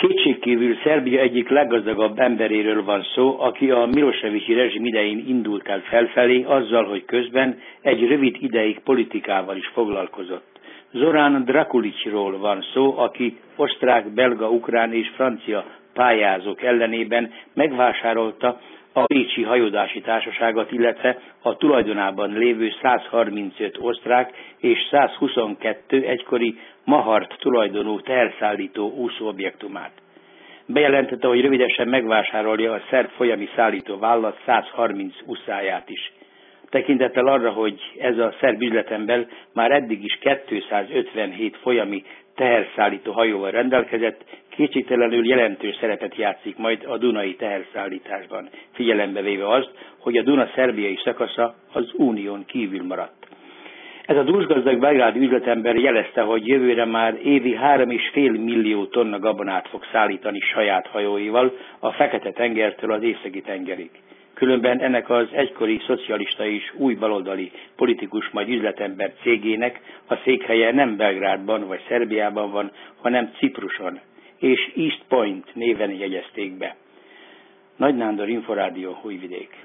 Kétségkívül Szerbia egyik leggazdagabb emberéről van szó, aki a Milosevici rezsim idején indult el felfelé azzal, hogy közben egy rövid ideig politikával is foglalkozott. Zoran Drakulićról van szó, aki osztrák, belga, ukrán és francia pályázók ellenében megvásárolta a Bécsi Hajózási Társaságot, illetve a tulajdonában lévő 135 osztrák és 122 egykori Mahart tulajdonú teherszállító úszóobjektumát. Bejelentette, hogy rövidesen megvásárolja a szerb folyami szállító vállalat 130 uszáját is. Tekintettel arra, hogy ez a szerb üzletember már eddig is 257 folyami teherszállító hajóval rendelkezett, kétségtelenül jelentős szerepet játszik majd a dunai teherszállításban, figyelembe véve azt, hogy a Duna szerbiai szakasza az unión kívül maradt. Ez a dúsgazdag belgrádi üzletember jelezte, hogy jövőre már évi 3,5 millió tonna gabonát fog szállítani saját hajóival a Fekete-tengertől az Északi-tengerig. Különben ennek az egykori szocialista és új baloldali politikus majd üzletember cégének a székhelye nem Belgrádban vagy Szerbiában van, hanem Cipruson, és East Point néven jegyezték be. Nagy Nándor, Inforádió, Újvidék.